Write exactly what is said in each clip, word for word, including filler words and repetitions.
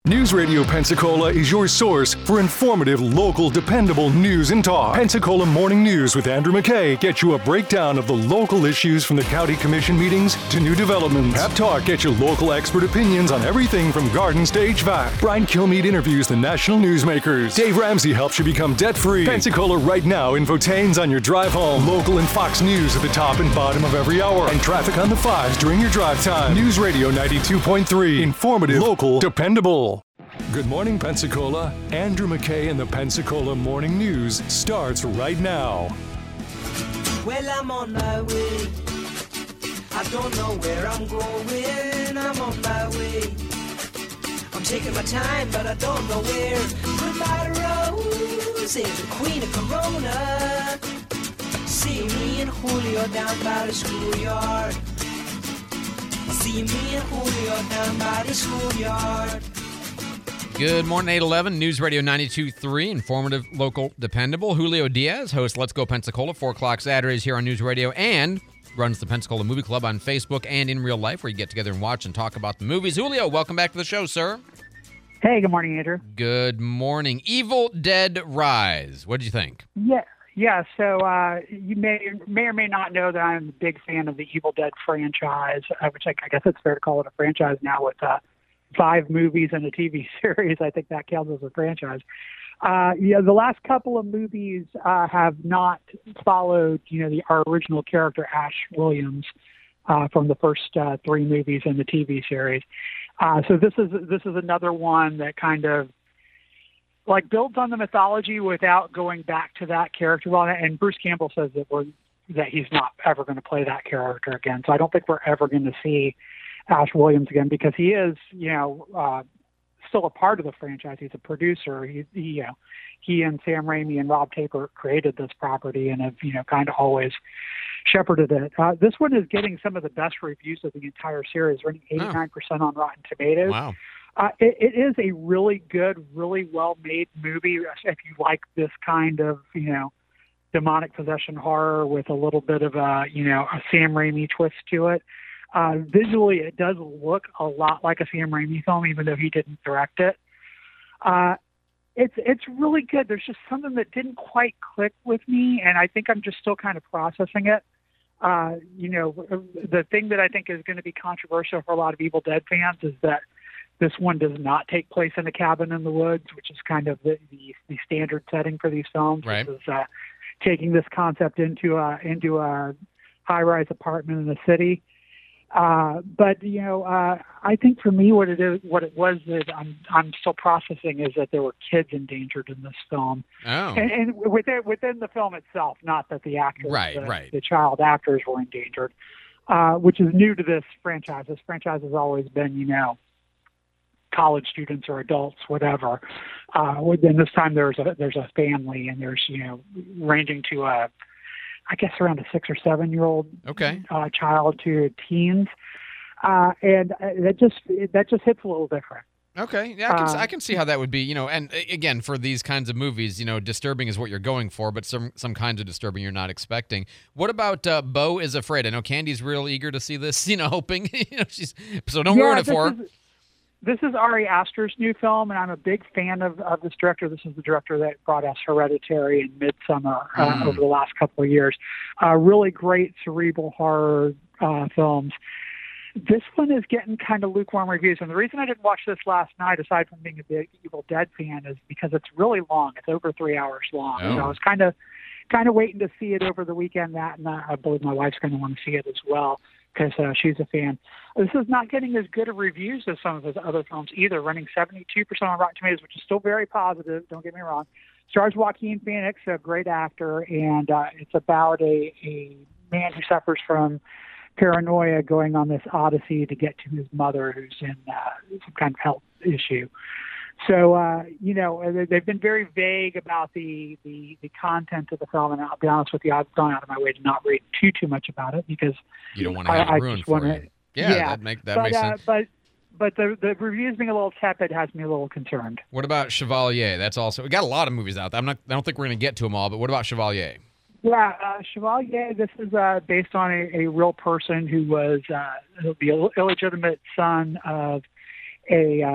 News Radio Pensacola is your source for informative, local, dependable news and talk. Pensacola Morning News with Andrew McKay gets you a breakdown of the local issues from the county commission meetings to new developments. Pep Talk gets you local expert opinions on everything from gardens to H V A C. Brian Kilmeade interviews the national newsmakers. Dave Ramsey helps you become debt-free. Pensacola Right Now infotains on your drive home. Local and Fox News at the top and bottom of every hour. And traffic on the fives during your drive time. News Radio ninety-two point three. Informative, local, dependable. Good morning, Pensacola. Andrew McKay and the Pensacola Morning News starts right now. Well, I'm on my way. I don't know where I'm going. I'm on my way. I'm taking my time, but I don't know where. Goodbye to Rose, the queen of Corona. See me and Julio down by the schoolyard. See me and Julio down by the schoolyard. Good morning, eight eleven, News Radio ninety-two point three, informative, local, dependable. Julio Diaz hosts Let's Go Pensacola, four o'clock Saturdays here on News Radio, and runs the Pensacola Movie Club on Facebook and in real life, where you get together and watch and talk about the movies. Julio, welcome back to the show, sir. Hey, good morning, Andrew. Good morning. Evil Dead Rise. What did you think? Yeah, yeah. So uh, you may may or may not know that I'm a big fan of the Evil Dead franchise, uh, which I, I guess it's fair to call it a franchise now with uh, five movies and a T V series. I think that counts as a franchise. Uh, yeah, the last couple of movies uh, have not followed, you know, the our original character Ash Williams uh, from the first uh, three movies in the T V series. Uh, so this is this is another one that kind of like builds on the mythology without going back to that character. Well, and Bruce Campbell says that we're that he's not ever going to play that character again. So I don't think we're ever going to see Ash Williams again, because he is, you know, uh, still a part of the franchise. He's a producer. He, he, you know, he and Sam Raimi and Rob Tapert created this property and have, you know, kind of always shepherded it. Uh, this one is getting some of the best reviews of the entire series, running eighty-nine percent on Rotten Tomatoes. Wow. Uh, it, it is a really good, really well-made movie. If you like this kind of, you know, demonic possession horror with a little bit of a, you know, a Sam Raimi twist to it. Uh, visually, it does look a lot like a Sam Raimi film, even though he didn't direct it. Uh, it's it's really good. There's just something that didn't quite click with me, and I think I'm just still kind of processing it. Uh, you know, the thing that I think is going to be controversial for a lot of Evil Dead fans is that this one does not take place in a cabin in the woods, which is kind of the, the, the standard setting for these films. Right. This is uh, taking this concept into a, into a high-rise apartment in the city. Uh, but you know, uh, I think for me, what it is, what it was that I'm I'm still processing is that there were kids endangered in this film, Oh. and, and within within the film itself, not that the actors, Right, the, right. the child actors were endangered, uh, which is new to this franchise. This franchise has always been, you know, college students or adults, whatever. Uh, then this time there's a there's a family, and there's, you know, ranging to a I guess around a six or seven year old Okay. uh, child to teens, uh, and uh, that just that just hits a little different. Okay, yeah, I can, Uh, I can see how that would be, you know, and uh, again, for these kinds of movies, you know, disturbing is what you're going for, but some some kinds of disturbing you're not expecting. What about uh, Beau is Afraid? I know Candy's real eager to see this, you know, hoping, you know, she's, so don't Yeah, ruin it this for her. is- This is Ari Aster's new film, and I'm a big fan of, of this director. This is the director that brought us Hereditary and Midsommar uh, Mm. over the last couple of years. Uh, really great cerebral horror uh, films. This one is getting kind of lukewarm reviews, and the reason I didn't watch this last night, aside from being a big Evil Dead fan, is because it's really long. It's over three hours long. Oh. So I was kind of kind of waiting to see it over the weekend. That, and I believe my wife's going to want to see it as well, because uh, she's a fan. This is not getting as good of reviews as some of his other films either, running seventy-two percent on Rotten Tomatoes, which is still very positive, don't get me wrong. Stars Joaquin Phoenix, a great actor, and uh, it's about a, a man who suffers from paranoia going on this odyssey to get to his mother, who's in uh, some kind of health issue. So, uh, you know, they've been very vague about the, the, the content of the film, and I'll be honest with you, I've gone out of my way to not read too, too much about it, because You don't want to have I, it I ruined just for wanna, you. Yeah, yeah, that, make, that but, makes uh, sense. But, but the, the reviews being a little tepid has me a little concerned. What about Chevalier? That's also, we got a lot of movies out there. I'm not, I don't think we're going to get to them all, but what about Chevalier? Yeah, uh, Chevalier, this is uh, based on a, a real person who was uh, the Ill- illegitimate son of a uh,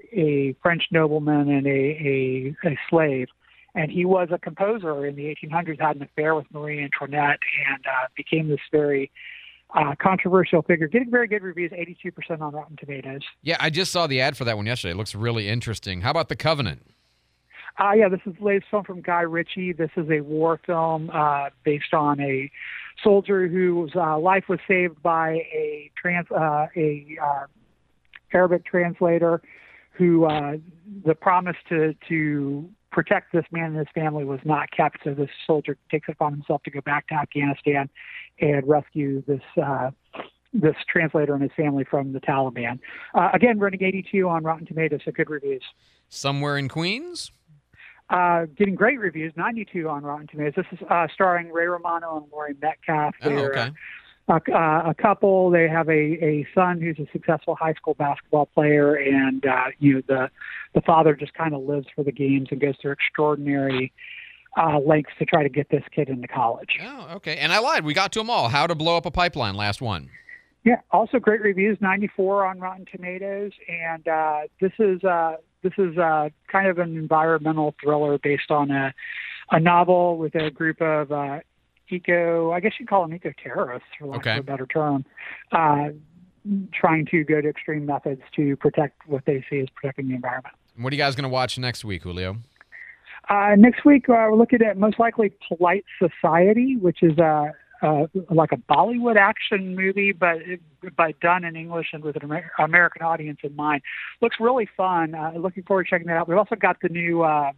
a French nobleman and a, a, a slave. And he was a composer in the eighteen hundreds, had an affair with Marie Antoinette, and uh, became this very uh, controversial figure, getting very good reviews, eighty-two percent on Rotten Tomatoes. Yeah, I just saw the ad for that one yesterday. It looks really interesting. How about The Covenant? Uh, yeah, this is the latest film from Guy Ritchie. This is a war film uh, based on a soldier whose uh, life was saved by a trans uh, a uh, Arabic translator, who uh, the promise to to protect this man and his family was not kept. So this soldier takes it upon himself to go back to Afghanistan and rescue this uh, this translator and his family from the Taliban. Uh, again, running eighty-two on Rotten Tomatoes, so good reviews. Somewhere in Queens? Uh, getting great reviews, ninety-two on Rotten Tomatoes. This is uh, starring Ray Romano and Laurie Metcalf. Oh, They're okay. a, a, a couple. They have a, a son who's a successful high school basketball player, and uh, you know the the father just kind of lives for the games and goes through extraordinary uh, lengths to try to get this kid into college. Oh, okay. And I lied. We got to them all. How to Blow Up a Pipeline, last one. Yeah, also great reviews, ninety-four on Rotten Tomatoes, and uh, this is uh, this is uh, kind of an environmental thriller based on a a novel with a group of uh, eco, I guess you'd call them eco-terrorists, for lack Okay. of a better term, uh, trying to go to extreme methods to protect what they see as protecting the environment. What are you guys going to watch next week, Julio? Uh, next week, uh, we're looking at most likely Polite Society, which is uh, uh, like a Bollywood action movie, but but done in English and with an Amer- American audience in mind. Looks really fun. Uh, looking forward to checking that out. We've also got the new uh,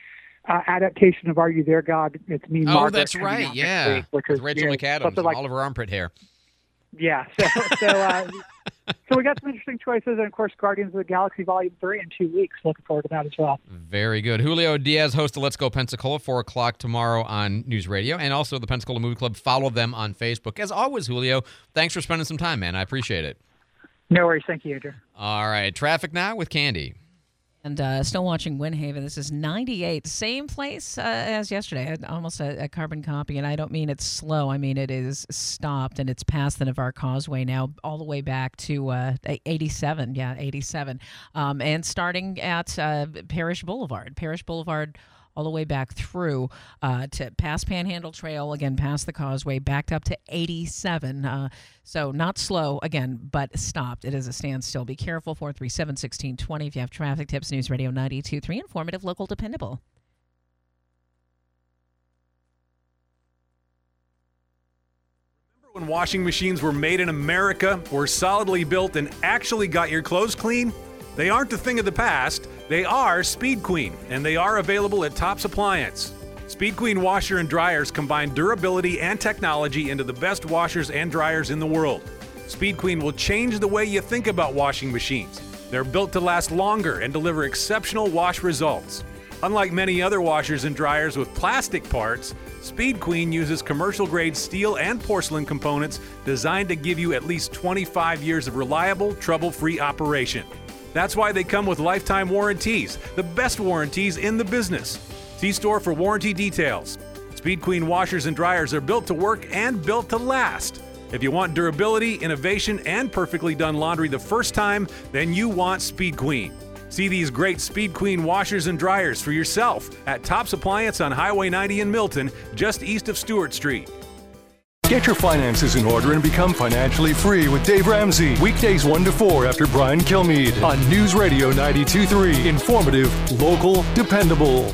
uh, adaptation of Are You There, God? It's Me, Oh, Margaret. that's coming right. out next Yeah. week, which With is, Rachel you know, McAdams something and like, all of her armpit hair. yeah. So so, uh, so we got some interesting choices, and of course, Guardians of the Galaxy Volume Three in two weeks. Looking forward to that as well. Very good. Julio Diaz, host of Let's Go Pensacola, four o'clock tomorrow on News Radio, and also the Pensacola Movie Club. Follow them on Facebook. As always, Julio, thanks for spending some time, man. I appreciate it. No worries. Thank you, Andrew. All right. Traffic now with Candy. And uh, still watching Windhaven. This is ninety-eight. Same place uh, as yesterday. Almost a, a carbon copy. And I don't mean it's slow. I mean it is stopped, and it's past the Navarre Causeway now, all the way back to uh, eighty-seven. Yeah, eighty-seven. Um, and starting at uh, Parish Boulevard. Parish Boulevard all the way back through uh, to past Panhandle Trail, again, past the Causeway, backed up to eighty-seven. Uh, so not slow, again, but stopped. It is a standstill. Be careful, four three seven, one six two zero. If you have traffic tips, News Radio ninety-two point three, informative, local, dependable. When washing machines were made in America, were solidly built, and actually got your clothes clean? They aren't a thing of the past. They are Speed Queen, and they are available at Tops Appliance. Speed Queen washer and dryers combine durability and technology into the best washers and dryers in the world. Speed Queen will change the way you think about washing machines. They're built to last longer and deliver exceptional wash results. Unlike many other washers and dryers with plastic parts, Speed Queen uses commercial-grade steel and porcelain components designed to give you at least twenty-five years of reliable, trouble-free operation. That's why they come with lifetime warranties, the best warranties in the business. See store for warranty details. Speed Queen washers and dryers are built to work and built to last. If you want durability, innovation, and perfectly done laundry the first time, then you want Speed Queen. See these great Speed Queen washers and dryers for yourself at Tops Appliance on Highway ninety in Milton, just east of Stewart Street. Get your finances in order and become financially free with Dave Ramsey. Weekdays one to four after Brian Kilmeade on News Radio ninety-two point three. Informative, local, dependable.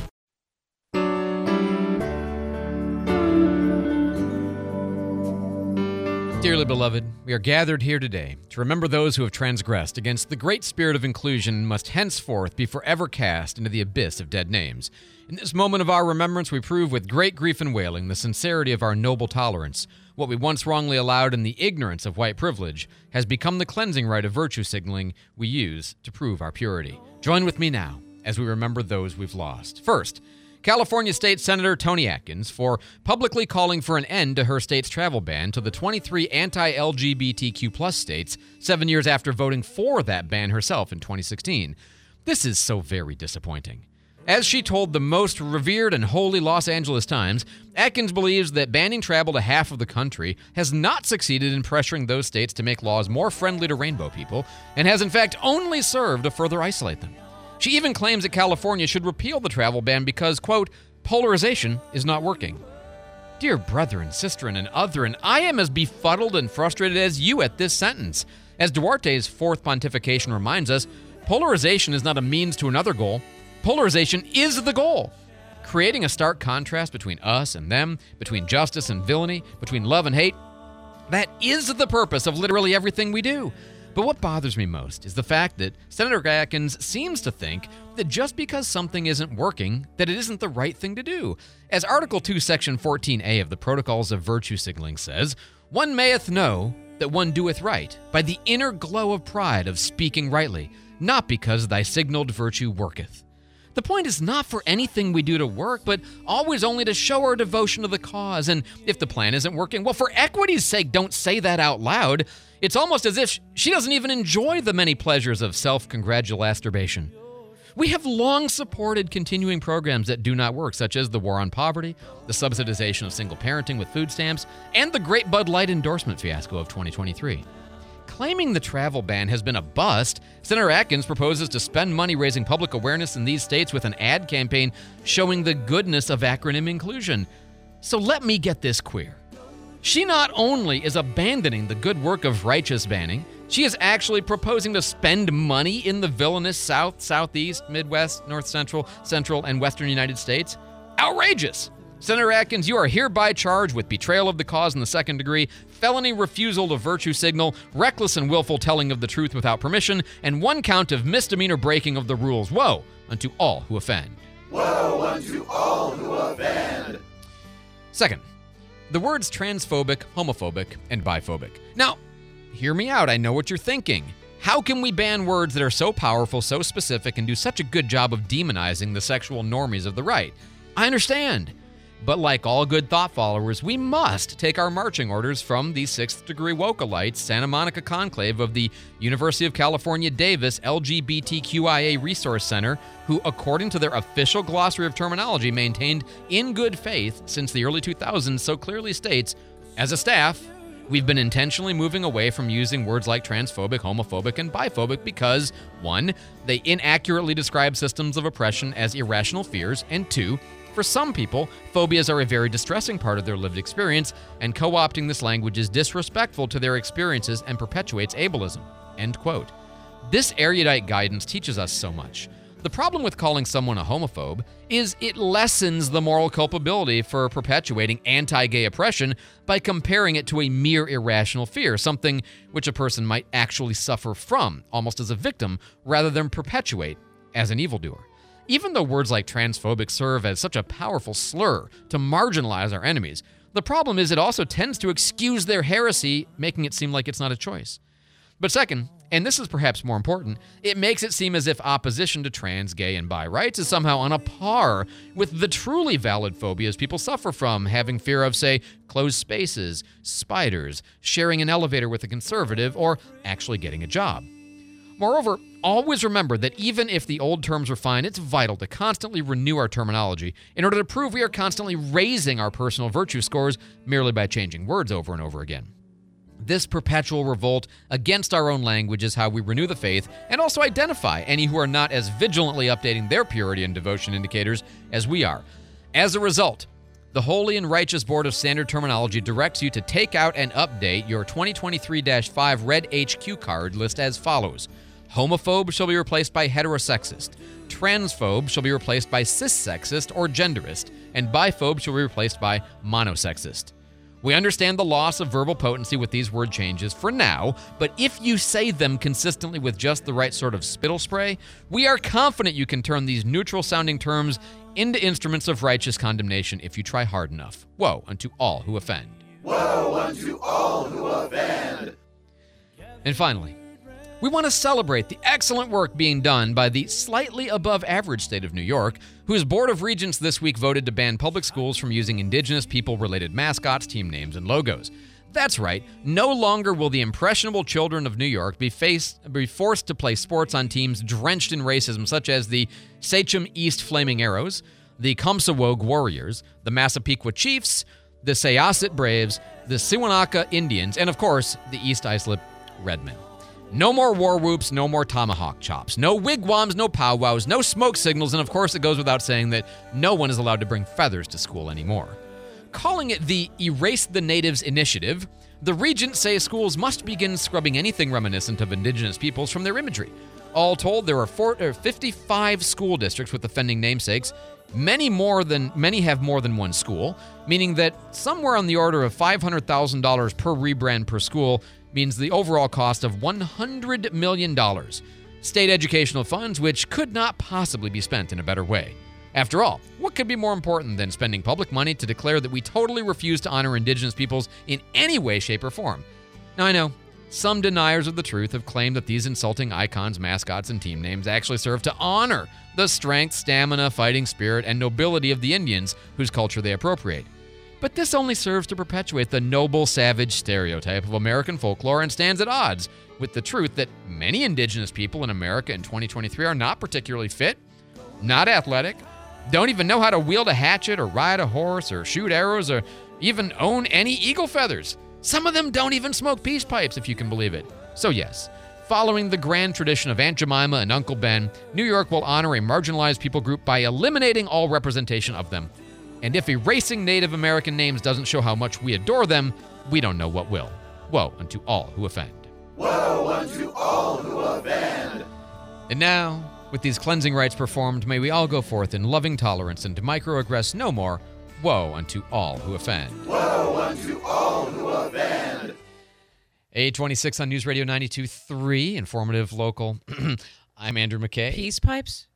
Dearly beloved, we are gathered here today to remember those who have transgressed against the great spirit of inclusion and must henceforth be forever cast into the abyss of dead names. In this moment of our remembrance, we prove with great grief and wailing the sincerity of our noble tolerance. What we once wrongly allowed in the ignorance of white privilege has become the cleansing rite of virtue signaling we use to prove our purity. Join with me now as we remember those we've lost. First, California State Senator Toni Atkins for publicly calling for an end to her state's travel ban to the twenty-three anti-L G B T Q plus states, seven years after voting for that ban herself in twenty sixteen. This is so very disappointing. As she told the most revered and holy Los Angeles Times, Atkins believes that banning travel to half of the country has not succeeded in pressuring those states to make laws more friendly to rainbow people and has in fact only served to further isolate them. She even claims that California should repeal the travel ban because, quote, polarization is not working. Dear brethren, sisterin, and otherin, I am as befuddled and frustrated as you at this sentence. As Duarte's fourth pontification reminds us, polarization is not a means to another goal. Polarization is the goal. Creating a stark contrast between us and them, between justice and villainy, between love and hate, that is the purpose of literally everything we do. But what bothers me most is the fact that Senator Atkins seems to think that just because something isn't working, that it isn't the right thing to do. As Article two, Section fourteen A of the Protocols of Virtue Signaling says, one mayeth know that one doeth right by the inner glow of pride of speaking rightly, not because thy signaled virtue worketh. The point is not for anything we do to work, but always only to show our devotion to the cause. And if the plan isn't working, well, for equity's sake, don't say that out loud. It's almost as if she doesn't even enjoy the many pleasures of self-congratulation. We have long supported continuing programs that do not work, such as the war on poverty, the subsidization of single parenting with food stamps, and the Great Bud Light endorsement fiasco of twenty twenty-three. Claiming the travel ban has been a bust, Senator Atkins proposes to spend money raising public awareness in these states with an ad campaign showing the goodness of acronym inclusion. So let me get this clear. She not only is abandoning the good work of righteous banning, she is actually proposing to spend money in the villainous South, Southeast, Midwest, North Central, Central, and Western United States. Outrageous! Senator Atkins, you are hereby charged with betrayal of the cause in the second degree, felony refusal to virtue signal, reckless and willful telling of the truth without permission, and one count of misdemeanor breaking of the rules. Woe unto all who offend. Woe unto all who offend. Second, the words transphobic, homophobic, and biphobic. Now, hear me out. I know what you're thinking. How can we ban words that are so powerful, so specific, and do such a good job of demonizing the sexual normies of the right? I understand. But like all good thought followers, we must take our marching orders from the sixth degree woke-alites, Santa Monica Conclave of the University of California, Davis L G B T Q I A Resource Center, who, according to their official glossary of terminology maintained in good faith since the early two thousands, so clearly states, as a staff, we've been intentionally moving away from using words like transphobic, homophobic, and biphobic because, one, they inaccurately describe systems of oppression as irrational fears, and two, for some people, phobias are a very distressing part of their lived experience, and co-opting this language is disrespectful to their experiences and perpetuates ableism. End quote. This erudite guidance teaches us so much. The problem with calling someone a homophobe is it lessens the moral culpability for perpetuating anti-gay oppression by comparing it to a mere irrational fear, something which a person might actually suffer from, almost as a victim, rather than perpetuate as an evildoer. Even though words like transphobic serve as such a powerful slur to marginalize our enemies, the problem is it also tends to excuse their heresy, making it seem like it's not a choice. But second, and this is perhaps more important, it makes it seem as if opposition to trans, gay, and bi rights is somehow on a par with the truly valid phobias people suffer from, having fear of, say, closed spaces, spiders, sharing an elevator with a conservative, or actually getting a job. Moreover, always remember that even if the old terms are fine, it's vital to constantly renew our terminology in order to prove we are constantly raising our personal virtue scores merely by changing words over and over again. This perpetual revolt against our own language is how we renew the faith and also identify any who are not as vigilantly updating their purity and devotion indicators as we are. As a result, the Holy and Righteous Board of Standard Terminology directs you to take out and update your twenty twenty-three dash five Red H Q card list as follows. Homophobe shall be replaced by heterosexist. Transphobe shall be replaced by cissexist or genderist. And biphobe shall be replaced by monosexist. We understand the loss of verbal potency with these word changes for now, but if you say them consistently with just the right sort of spittle spray, we are confident you can turn these neutral-sounding terms into instruments of righteous condemnation if you try hard enough. Woe unto all who offend. Woe unto all who offend. And finally, we want to celebrate the excellent work being done by the slightly above average state of New York, whose Board of Regents this week voted to ban public schools from using indigenous people-related mascots, team names, and logos. That's right, no longer will the impressionable children of New York be, faced, be forced to play sports on teams drenched in racism, such as the Sachem East Flaming Arrows, the Comsawogue Warriors, the Massapequa Chiefs, the Syosset Braves, the Siwanaka Indians, and of course, the East Islip Redmen. No more war whoops, no more tomahawk chops, no wigwams, no powwows, no smoke signals, and of course it goes without saying that no one is allowed to bring feathers to school anymore. Calling it the Erase the Natives Initiative, the regents say schools must begin scrubbing anything reminiscent of indigenous peoples from their imagery. All told, there are four, or fifty-five school districts with offending namesakes. Many more than many have more than one school, meaning that somewhere on the order of five hundred thousand dollars per rebrand per school means the overall cost of one hundred million dollars. State educational funds which could not possibly be spent in a better way. After all, what could be more important than spending public money to declare that we totally refuse to honor indigenous peoples in any way, shape, or form? Now, I know some deniers of the truth have claimed that these insulting icons, mascots, and team names actually serve to honor the strength, stamina, fighting spirit, and nobility of the Indians whose culture they appropriate. But this only serves to perpetuate the noble, savage stereotype of American folklore and stands at odds with the truth that many indigenous people in America in twenty twenty-three are not particularly fit, not athletic, don't even know how to wield a hatchet or ride a horse or shoot arrows or even own any eagle feathers. Some of them don't even smoke peace pipes, if you can believe it. So yes, following the grand tradition of Aunt Jemima and Uncle Ben, New York will honor a marginalized people group by eliminating all representation of them. And if erasing Native American names doesn't show how much we adore them, we don't know what will. Woe unto all who offend. Woe unto all who offend. And now, with these cleansing rites performed, may we all go forth in loving tolerance and microaggress no more. Woe unto all who offend. Woe unto all who offend. eight twenty-six on News Radio ninety-two point three, informative, local. I'm Andrew McKay. Peace pipes?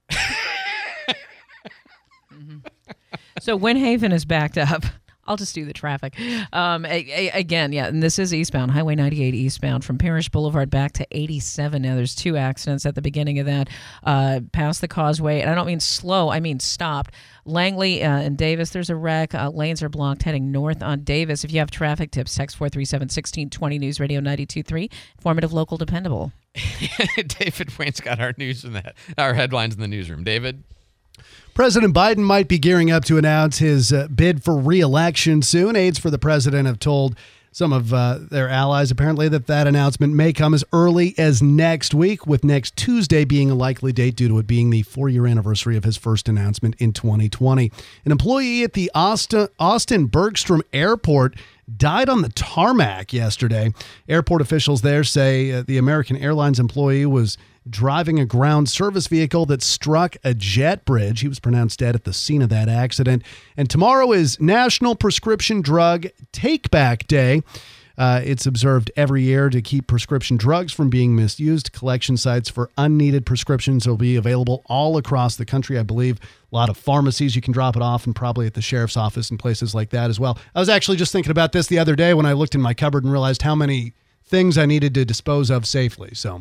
mm-hmm. So Win Haven is backed up. I'll just do the traffic. Um, a, a, again, yeah, and this is eastbound, Highway ninety-eight eastbound from Parrish Boulevard back to eighty-seven. Now, there's two accidents at the beginning of that, uh, past the causeway. And I don't mean slow, I mean stopped. Langley uh, and Davis, there's a wreck. Uh, lanes are blocked heading north on Davis. If you have traffic tips, text four three seven, one six two zero, News Radio ninety-two point three. Informative, local, dependable. David Wayne's got our news in that, our headlines in the newsroom. David? President Biden might be gearing up to announce his uh, bid for re-election soon. Aides for the president have told some of uh, their allies, apparently, that that announcement may come as early as next week, with next Tuesday being a likely date due to it being the four-year anniversary of his first announcement in twenty twenty. An employee at the Austin, Austin Bergstrom Airport died on the tarmac yesterday. Airport officials there say uh, the American Airlines employee was driving a ground service vehicle that struck a jet bridge. He was pronounced dead at the scene of that accident. And tomorrow is National Prescription Drug Take-Back Day. Uh, it's observed every year to keep prescription drugs from being misused. Collection sites for unneeded prescriptions will be available all across the country, I believe. A lot of pharmacies you can drop it off, and probably at the sheriff's office and places like that as well. I was actually just thinking about this the other day when I looked in my cupboard and realized how many things I needed to dispose of safely. So...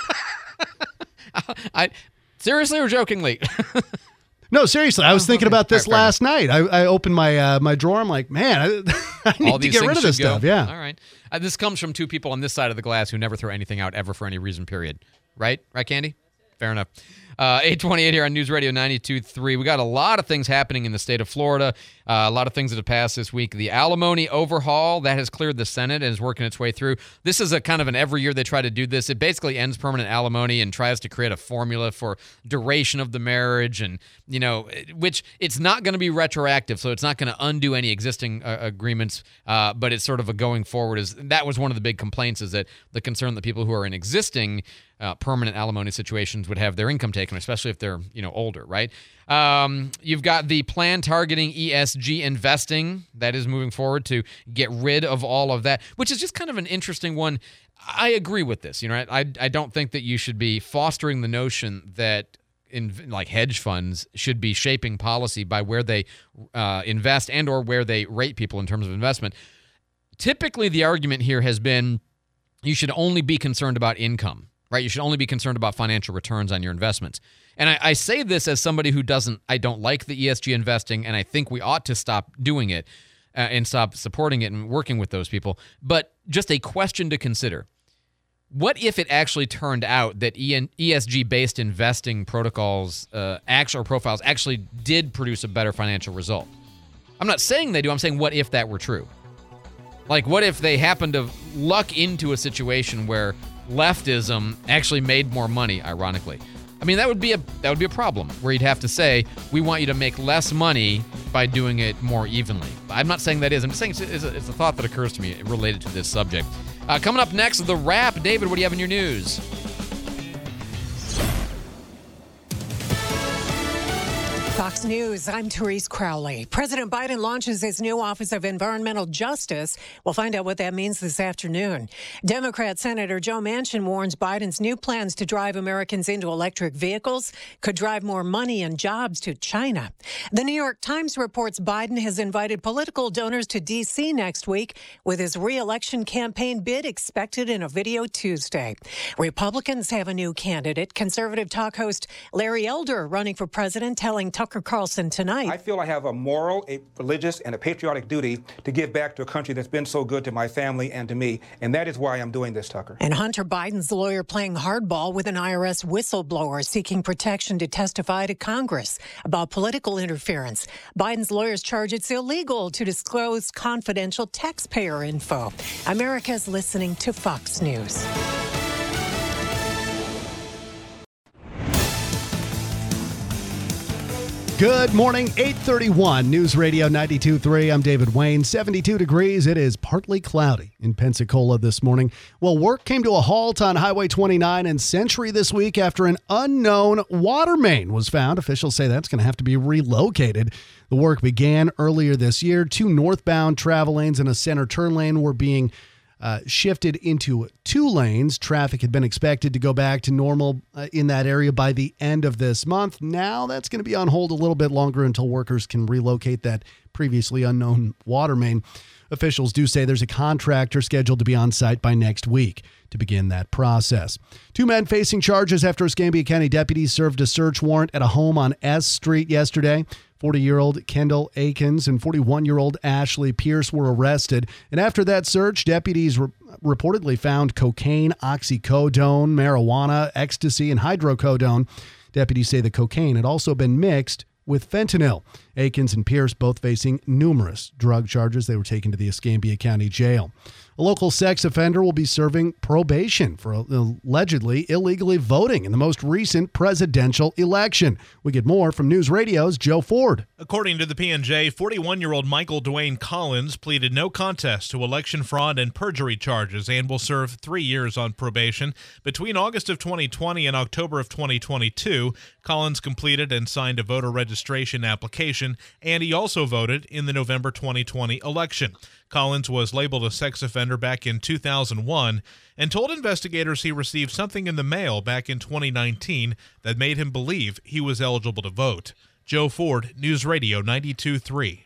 I seriously or jokingly? No, seriously. I was oh, thinking okay. about this right, last night. I, I opened my uh, my drawer. I'm like, man, I, I need All to these get rid of this should go. stuff. Yeah. All right. Uh, this comes from two people on this side of the glass who never throw anything out ever for any reason, period. Right? Right, Candy? Fair enough. Uh, eight twenty-eight here on News Radio ninety-two point three. We got a lot of things happening in the state of Florida. Uh, a lot of things that have passed this week. The alimony overhaul, that has cleared the Senate and is working its way through. This is a kind of an every year they try to do this. It basically ends permanent alimony and tries to create a formula for duration of the marriage, and, you know, which it's not going to be retroactive, so it's not going to undo any existing uh, agreements, uh, but it's sort of a going forward. Is that was one of the big complaints, is that the concern that people who are in existing Uh, permanent alimony situations would have their income taken, especially if they're, you know, older, right? Um, you've got the plan targeting E S G investing that is moving forward to get rid of all of that, which is just kind of an interesting one. I agree with this. You know, I I don't think that you should be fostering the notion that in like hedge funds should be shaping policy by where they uh, invest and or where they rate people in terms of investment. Typically, the argument here has been you should only be concerned about income. Right, you should only be concerned about financial returns on your investments. And I, I say this as somebody who doesn't, I don't like the E S G investing, and I think we ought to stop doing it uh, and stop supporting it and working with those people. But just a question to consider. What if it actually turned out that E S G-based investing protocols, uh, acts or profiles actually did produce a better financial result? I'm not saying they do. I'm saying what if that were true? Like, what if they happened to luck into a situation where leftism actually made more money, ironically. I mean, that would be a that would be a problem where you'd have to say, we want you to make less money by doing it more evenly. I'm not saying that is. I'm just saying it's, it's, a, it's a thought that occurs to me related to this subject. Uh, coming up next, The Wrap. David, what do you have in your news? Fox News, I'm Therese Crowley. President Biden launches his new Office of Environmental Justice. We'll find out what that means this afternoon. Democrat Senator Joe Manchin warns Biden's new plans to drive Americans into electric vehicles could drive more money and jobs to China. The New York Times reports Biden has invited political donors to D C next week, with his re-election campaign bid expected in a video Tuesday. Republicans have a new candidate. Conservative talk host Larry Elder running for president, telling Tucker Carlson tonight. I feel I have a moral, a religious, and a patriotic duty to give back to a country that's been so good to my family and to me, and that is why I'm doing this, Tucker. And Hunter Biden's lawyer playing hardball with an I R S whistleblower seeking protection to testify to Congress about political interference. Biden's lawyers charge it's illegal to disclose confidential taxpayer info. America's listening to Fox News. Good morning, eight thirty-one, News Radio ninety-two point three. I'm David Wayne. seventy-two degrees. It is partly cloudy in Pensacola this morning. Well, work came to a halt on Highway twenty-nine and Century this week after an unknown water main was found. Officials say that's going to have to be relocated. The work began earlier this year. Two northbound travel lanes and a center turn lane were being Uh, shifted into two lanes. Traffic had been expected to go back to normal uh, in that area by the end of this month. Now that's going to be on hold a little bit longer until workers can relocate that previously unknown water main. Officials do say there's a contractor scheduled to be on site by next week to begin that process. Two men facing charges after Escambia County deputies served a search warrant at a home on S Street yesterday. forty-year-old Kendall Akins and forty-one-year-old Ashley Pierce were arrested. And after that search, deputies re- reportedly found cocaine, oxycodone, marijuana, ecstasy, and hydrocodone. Deputies say the cocaine had also been mixed with fentanyl. Akins and Pierce both facing numerous drug charges. They were taken to the Escambia County Jail. A local sex offender will be serving probation for allegedly illegally voting in the most recent presidential election. We get more from News Radio's Joe Ford. According to the P and J, forty-one-year-old Michael Dwayne Collins pleaded no contest to election fraud and perjury charges and will serve three years on probation. Between August of twenty twenty and October of twenty twenty-two, Collins completed and signed a voter registration application, and he also voted in the November twenty twenty election. Collins was labeled a sex offender back in two thousand one and told investigators he received something in the mail back in twenty nineteen that made him believe he was eligible to vote. Joe Ford, News Radio ninety-two point three.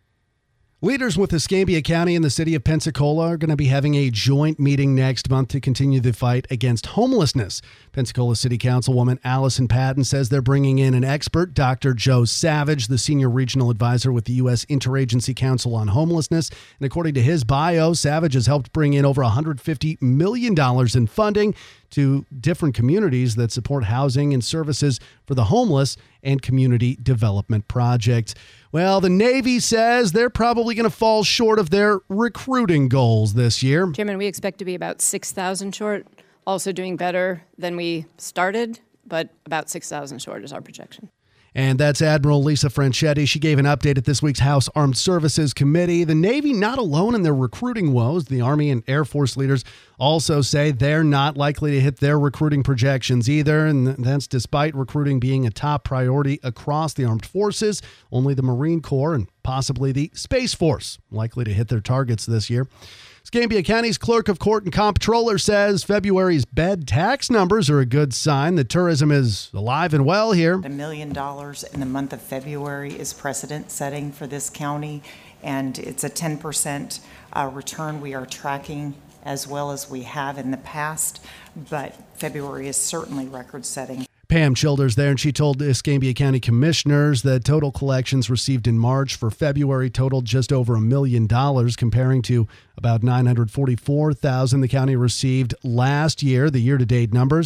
Leaders with Escambia County and the city of Pensacola are going to be having a joint meeting next month to continue the fight against homelessness. Pensacola City Councilwoman Allison Patton says they're bringing in an expert, Doctor Joe Savage, the senior regional advisor with the U S Interagency Council on Homelessness. And according to his bio, Savage has helped bring in over one hundred fifty million dollars in funding to different communities that support housing and services for the homeless and community development projects. Well, the Navy says they're probably going to fall short of their recruiting goals this year. Chairman, we expect to be about six thousand short, also doing better than we started, but about six thousand short is our projection. And that's Admiral Lisa Franchetti. She gave an update at this week's House Armed Services Committee. The Navy not alone in their recruiting woes. The Army and Air Force leaders also say they're not likely to hit their recruiting projections either. And that's despite recruiting being a top priority across the armed forces. Only the Marine Corps and possibly the Space Force likely to hit their targets this year. Escambia County's Clerk of Court and Comptroller says February's bed tax numbers are a good sign that tourism is alive and well here. A million dollars in the month of February is precedent setting for this county, and it's a ten percent uh, return we are tracking as well as we have in the past, but February is certainly record setting. Pam Childers there, and she told the Escambia County Commissioners that total collections received in March for February totaled just over a million dollars, comparing to about nine hundred forty-four thousand dollars the county received last year. The year-to-date numbers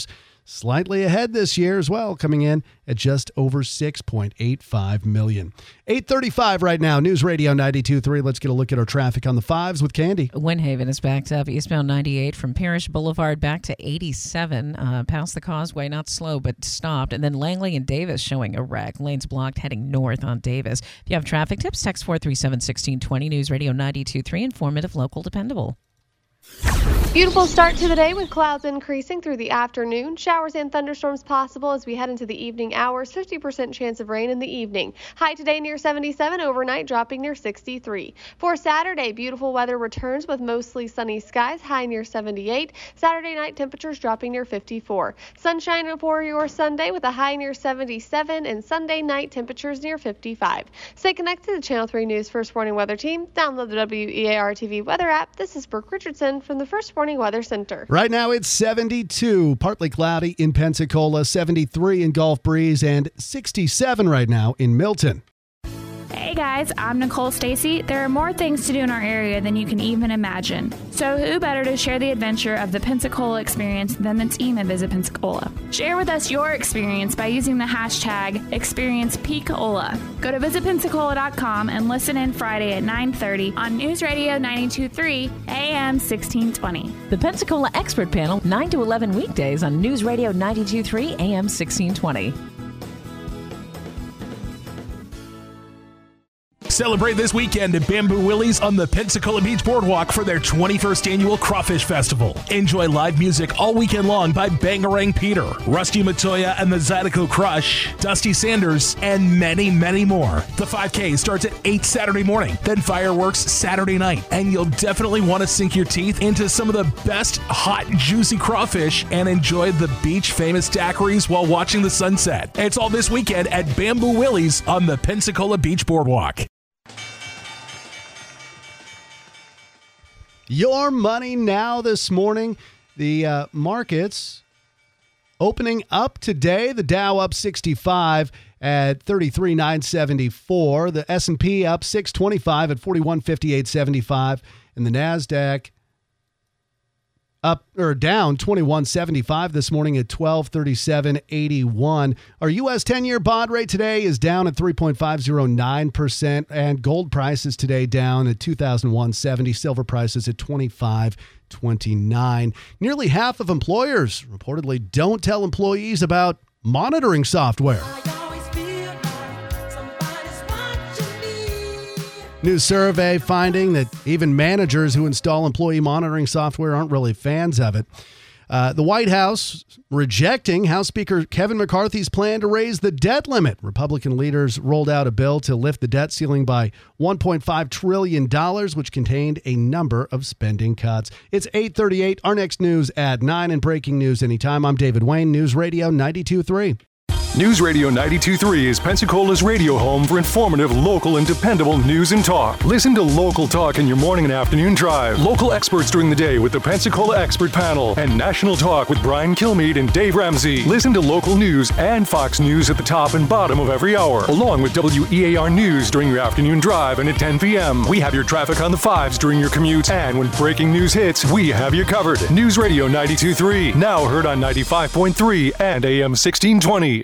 slightly ahead this year as well, coming in at just over six point eight five million. eight thirty-five right now, News Radio ninety-two point three. Let's get a look at our traffic on the fives with Candy. Windhaven is backed up eastbound ninety-eight from Parish Boulevard back to eighty-seven, uh, past the causeway, not slow, but stopped. And then Langley and Davis showing a wreck. Lanes blocked heading north on Davis. If you have traffic tips, text four three seven, one six two zero. News Radio ninety-two point three, informative, local, dependable. Beautiful start to the day with clouds increasing through the afternoon. Showers and thunderstorms possible as we head into the evening hours. fifty percent chance of rain in the evening. High today near seventy-seven, overnight dropping near sixty-three. For Saturday, beautiful weather returns with mostly sunny skies, high near seventy-eight. Saturday night temperatures dropping near fifty-four. Sunshine for your Sunday with a high near seventy-seven and Sunday night temperatures near fifty-five. Stay connected to Channel three News First Warning Weather Team. Download the W E A R T V weather app. This is Brooke Richardson from the First Warning Weather Center. Right now it's seventy-two, partly cloudy in Pensacola, seventy-three in Gulf Breeze, and sixty-seven right now in Milton. Hey guys, I'm Nicole Stacy. There are more things to do in our area than you can even imagine. So who better to share the adventure of the Pensacola experience than the team at Visit Pensacola? Share with us your experience by using the hashtag ExperiencePeakola. Go to visit pensacola dot com and listen in Friday at nine thirty on News Radio ninety-two point three A M sixteen twenty. The Pensacola Expert Panel, nine to eleven weekdays on News Radio ninety-two point three A M sixteen twenty. Celebrate this weekend at Bamboo Willie's on the Pensacola Beach Boardwalk for their twenty-first annual Crawfish Festival. Enjoy live music all weekend long by Bangarang Peter, Rusty Matoya and the Zydeco Crush, Dusty Sanders, and many, many more. The five K starts at eight Saturday morning, then fireworks Saturday night, and you'll definitely want to sink your teeth into some of the best hot, juicy crawfish and enjoy the beach-famous daiquiris while watching the sunset. It's all this weekend at Bamboo Willie's on the Pensacola Beach Boardwalk. Your money now this morning. The uh, markets opening up today. The Dow up sixty-five at thirty-three thousand nine hundred seventy-four. The S and P up six twenty-five at forty-one fifty-eight seventy-five. And the NASDAQ up or down twenty-one seventy-five this morning at twelve thirty-seven eighty-one. Our U S ten-year bond rate today is down at three point five zero nine percent, and gold prices today down at two thousand one hundred seventy. Silver prices at twenty-five twenty-nine. Nearly half of employers reportedly don't tell employees about monitoring software. New survey finding that even managers who install employee monitoring software aren't really fans of it. Uh, the White House rejecting House Speaker Kevin McCarthy's plan to raise the debt limit. Republican leaders rolled out a bill to lift the debt ceiling by one point five trillion dollars, which contained a number of spending cuts. It's eight thirty-eight. Our next news at nine, and breaking news anytime. I'm David Wayne, News Radio ninety-two point three. News Radio ninety-two point three is Pensacola's radio home for informative, local, and dependable news and talk. Listen to local talk in your morning and afternoon drive. Local experts during the day with the Pensacola Expert Panel, and national talk with Brian Kilmeade and Dave Ramsey. Listen to local news and Fox News at the top and bottom of every hour, along with W E A R News during your afternoon drive and at ten p.m. We have your traffic on the fives during your commute, and when breaking news hits, we have you covered. News Radio ninety-two point three, now heard on ninety-five point three and A M sixteen twenty.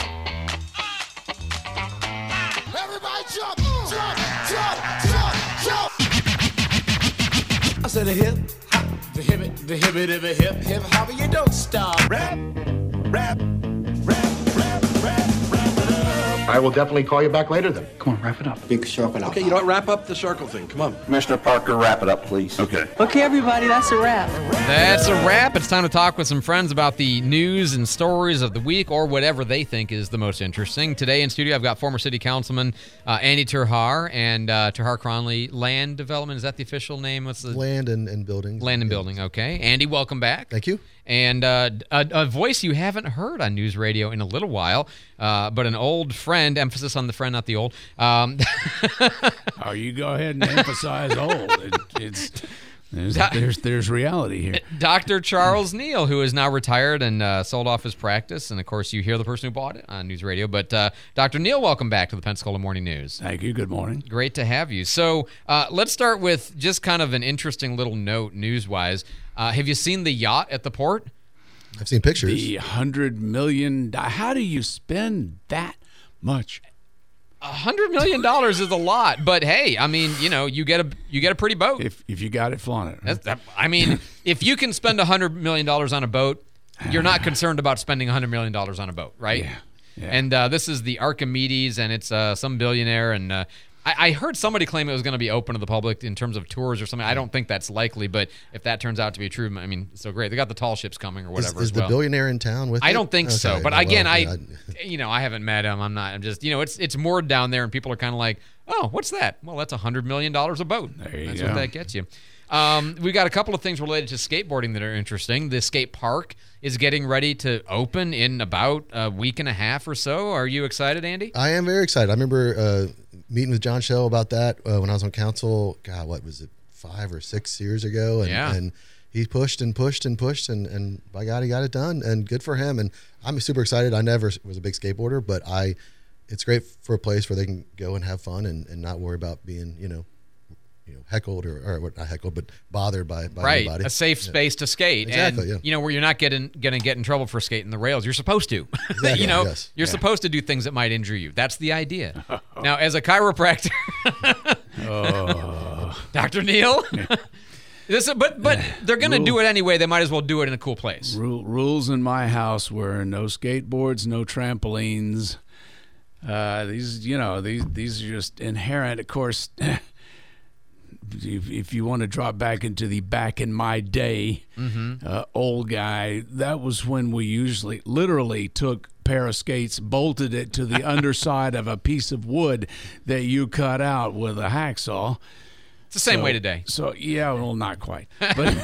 I said a hip hop, the hip it, the hip it, the hip hip hop, you don't stop. Rap, rap, rap, rap, rap, rap it up. I will definitely call you back later then. Come on, wrap it up. Big circle out. Okay, you know what? Wrap up the circle thing. Come on. Commissioner Parker, wrap it up, please. Okay. Okay, everybody, that's a wrap. That's a wrap. It's time to talk with some friends about the news and stories of the week, or whatever they think is the most interesting. Today in studio, I've got former city councilman uh, Andy Terhar and uh, Terhar Cronley Land Development. Is that the official name? What's the Land and, and Buildings. Land and Building. Okay. Andy, welcome back. Thank you. And uh, a, a voice you haven't heard on News Radio in a little while, uh, but an old friend, emphasis on the friend, not the old. Um, oh, you go ahead and emphasize old. It, it's there's, there's there's reality here. Doctor Charles Neal, who is now retired and uh, sold off his practice, and of course you hear the person who bought it on News Radio. But uh, Doctor Neal, welcome back to the Pensacola Morning News. Thank you. Good morning. Great to have you. So uh, let's start with just kind of an interesting little note news-wise. Uh, have you seen the yacht at the port? I've seen pictures. The hundred million. How do you spend that much? A hundred million dollars is a lot, but hey, I mean, you know, you get a you get a pretty boat. If if you got it, flaunt it. That's, that, I mean, if you can spend a hundred million dollars on a boat, you're not concerned about spending a hundred million dollars on a boat, right? Yeah. yeah. And uh, this is the Archimedes, and it's uh, some billionaire, and uh, I, I heard somebody claim it was going to be open to the public in terms of tours or something. I don't think that's likely, but if that turns out to be true, I mean, so great. They got the tall ships coming or whatever. Is, is as well. the billionaire in town with I it? don't think okay, so. But well, again, I, yeah, you know, I haven't met him. I'm not. I'm just, you know, it's it's moored down there, and people are kind of like, oh, what's that? Well, that's a hundred million dollars a boat. There you that's go. what that gets you. Um, we got a couple of things related to skateboarding that are interesting. The skate park is getting ready to open in about a week and a half or so. Are you excited, Andy? I am very excited. I remember uh, meeting with John Shell about that uh, when I was on council. God, what was it, five or six years ago? And, Yeah. and he pushed and pushed and pushed, and, and by God, he got it done. And good for him. And I'm super excited. I never was a big skateboarder, but I, it's great for a place where they can go and have fun and, and not worry about being, you know, you know, heckled or, or what, not heckled, but bothered by, by right, anybody. a safe Yeah. space to skate, Exactly, and yeah. you know where you're not getting going to get in trouble for skating the rails. You're supposed to, Exactly, you know, yes. you're Yeah. supposed to do things that might injure you. That's the idea. Now, as a chiropractor, Oh. Doctor Neal, this, but but they're going to do it anyway. They might as well do it in a cool place. Rule, rules in my house were no skateboards, no trampolines. Uh, these, you know, these these are just inherent. Of course, if, if you want to drop back into the back in my day, Mhm. uh, old guy, that was when we usually literally took a pair of skates, bolted it to the underside of a piece of wood that you cut out with a hacksaw. It's the same So- way today. So yeah, well, not quite, but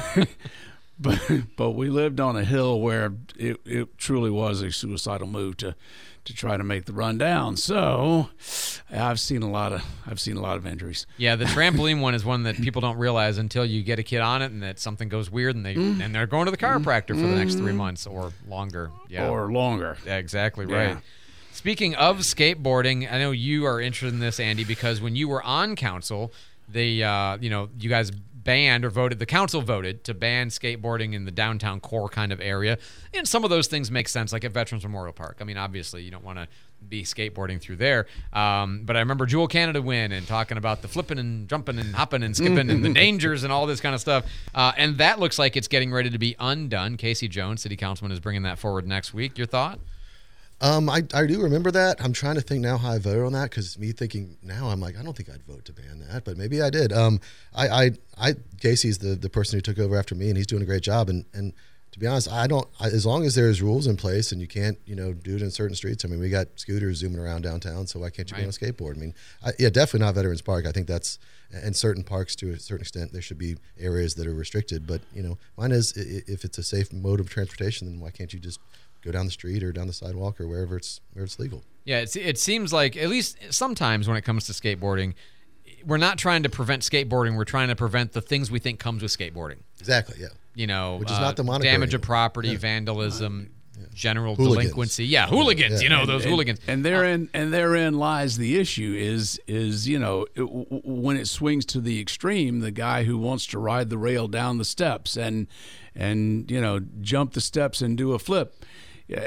but but we lived on a hill where it, it truly was a suicidal move to to try to make the run down. So I've seen a lot of I've seen a lot of injuries. Yeah, the trampoline one is one that people don't realize until you get a kid on it and that something goes weird and they Mm. and they're going to the chiropractor for the next three months or longer. Yeah, Or longer. Yeah, exactly Yeah. right. Speaking of skateboarding, I know you are interested in this, Andy, because when you were on council, the uh, you know you guys banned or voted, the council voted to ban skateboarding in the downtown core kind of area. And some of those things make sense, like at Veterans Memorial Park. I mean, obviously, you don't want to be skateboarding through there. Um, but I remember Jewel Canada win and talking about the flipping and jumping and hopping and skipping and the dangers and all this kind of stuff. Uh, and that looks like it's getting ready to be undone. Casey Jones, city councilman, is bringing that forward next week. Your thought? Um, I, I do remember that. I'm trying to think now how I voted on that, because me thinking now I'm like, I don't think I'd vote to ban that, but maybe I did. Um, I, I, I Casey's the, the person who took over after me, and he's doing a great job. And, and to be honest, I don't, I, as long as there's rules in place and you can't, you know, do it in certain streets. I mean, we got scooters zooming around downtown, so why can't you Right. go on a skateboard? I mean, I, yeah, definitely not Veterans Park. I think that's, and certain parks to a certain extent, there should be areas that are restricted. But, you know, mine is, i- if it's a safe mode of transportation, then why can't you just go down the street or down the sidewalk or wherever it's where it's legal? Yeah, it's, it seems like, at least sometimes when it comes to skateboarding, we're not trying to prevent skateboarding. We're trying to prevent the things we think comes with skateboarding. Exactly, yeah. You know, Which is uh, not the moniker damage of anymore. property, Yeah. vandalism, general Hooligans. delinquency. Yeah, hooligans. Yeah. You know, And- those and- hooligans. And therein and therein lies the issue is is you know it, w- w- when it swings to the extreme, the guy who wants to ride the rail down the steps and and you know jump the steps and do a flip. Yeah.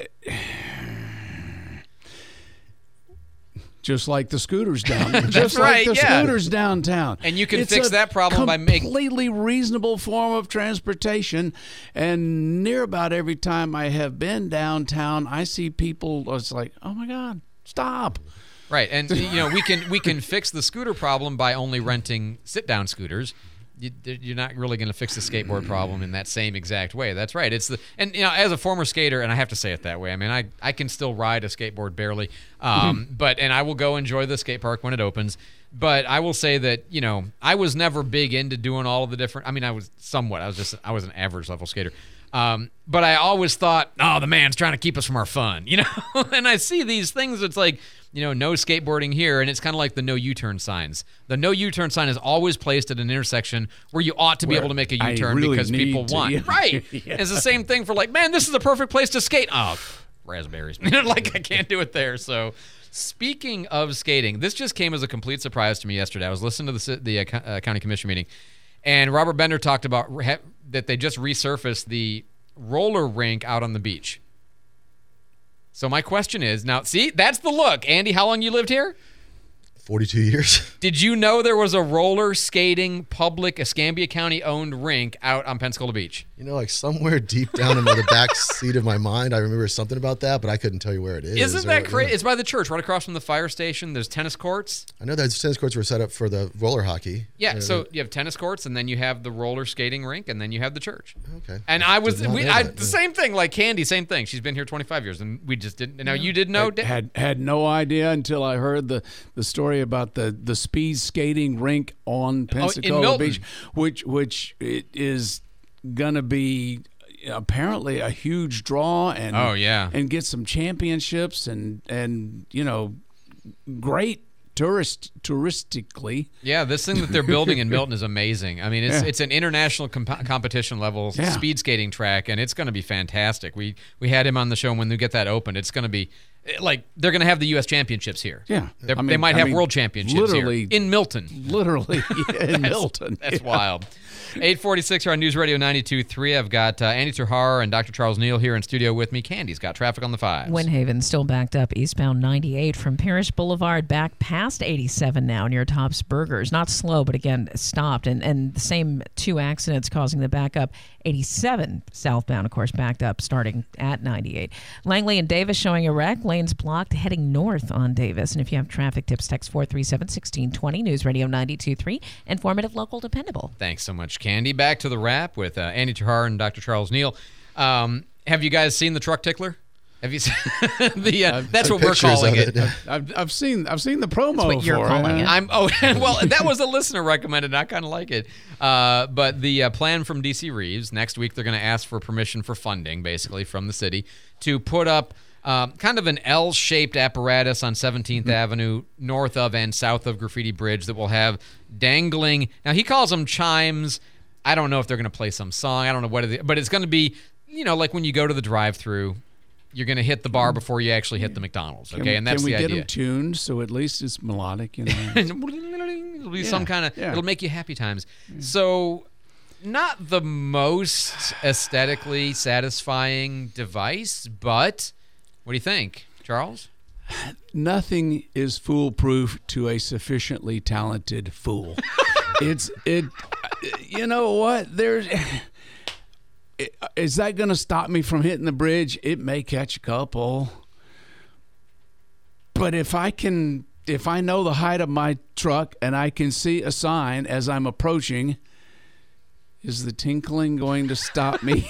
Just like the scooters down, just That's like right, the yeah. scooters downtown, And you can It's fix a that problem by making- completely reasonable form of transportation. And near about every time I have been downtown, I see people. It's like, oh my God, stop! Right, and you know we can we can fix the scooter problem by only renting sit-down scooters. You, you're not really going to fix the skateboard problem in that same exact way. That's right. It's the and you know as a former skater, and I have to say it that way. I mean, I, I can still ride a skateboard barely, um, but and I will go enjoy the skate park when it opens. But I will say that you know I was never big into doing all of the different. I mean, I was somewhat. I was just I was an average level skater. Um, but I always thought, oh, the man's trying to keep us from our fun, you know. And I see these things. It's like, you know, no skateboarding here, and it's kind of like the no U-turn signs. The no U-turn sign is always placed at an intersection where you ought to be Where able to make a I U-turn really because need people to, want. yeah. Right. Yeah. It's the same thing for like, man, this is the perfect place to skate. Oh, raspberries. Like I can't do it there. So. Speaking of skating, this just came as a complete surprise to me yesterday. I was listening to the ci- the uh, co- uh, county commission meeting, and Robert Bender talked about re- that they just resurfaced the roller rink out on the beach. So my question is, now, see, that's the look. Andy, how long you lived here? forty-two years. Did you know there was a roller skating public Escambia County owned rink out on Pensacola Beach? You know, like somewhere deep down in the back seat of my mind, I remember something about that, but I couldn't tell you where it is. Isn't that crazy? It's by the church, right across from the fire station. There's tennis courts. I know that tennis courts were set up for the roller hockey. Yeah, uh, so you have tennis courts, and then you have the roller skating rink, and then you have the church. Okay. And I was, Did not we, know I, that, the yeah. same thing, like Candy, same thing. She's been here twenty-five years, and we just didn't. Now, you did know? I had had no idea until I heard the, the story about the, the speed skating rink on Pensacola Milton. Beach, which which it is gonna be apparently a huge draw, and Oh, yeah. and get some championships and and you know great tourist touristically. Yeah, this thing that they're building in Milton is amazing. I mean, it's Yeah. it's an international comp- competition level Yeah. speed skating track, and it's going to be fantastic. We we had him on the show, and when they get that open, it's going to be like they're going to have the U S championships here. Yeah, They're- I mean- they might I have mean, world championships literally- here in Milton. Literally in That's- Milton. That's Yeah. wild. eight forty-six here on News Radio ninety-two point three. I've got uh, Andy Terhar and Doctor Charles Neal here in studio with me. Candy's got traffic on the fives. Windhaven still backed up eastbound ninety-eight from Parrish Boulevard back past eighty-seven now near Tops Burgers. Not slow, but again, stopped. And, and the same two accidents causing the backup. eighty-seven southbound, of course, backed up starting at ninety-eight. Langley and Davis showing a wreck. Lanes blocked heading north on Davis. And if you have traffic tips, text four three seven, one six two zero. News Radio ninety-two point three. Informative, local, dependable. Thanks so much, Candy. Back to the wrap with uh, Andy Terhar and Doctor Charles Neal. Um, have you guys seen the truck tickler? Have you seen the? Uh, that's what we're calling it. I've, I've seen I've seen the promo. That's what you're for calling it. it. I'm oh well, that was a listener recommended. I kind of like it. Uh, but the uh, plan from D C Reeves next week, they're going to ask for permission for funding, basically from the city, to put up uh, kind of an L-shaped apparatus on seventeenth Mm-hmm. Avenue, north of and south of Graffiti Bridge, that will have dangling. Now he calls them chimes. I don't know if they're going to play some song. I don't know what it is, but it's going to be, you know, like when you go to the drive-through. You're going to hit the bar before you actually hit the McDonald's, okay? Can, we- and that's can we the get idea. them tuned so at least it's melodic, you know? It'll be Yeah, some kind of, yeah. it'll make you happy times. So, not the most aesthetically satisfying device, but what do you think, Charles? Nothing is foolproof to a sufficiently talented fool. it's it. You know what? There's. Is that going to stop me from hitting the bridge? It may catch a couple. But if I can, if I know the height of my truck and I can see a sign as I'm approaching, is the tinkling going to stop me?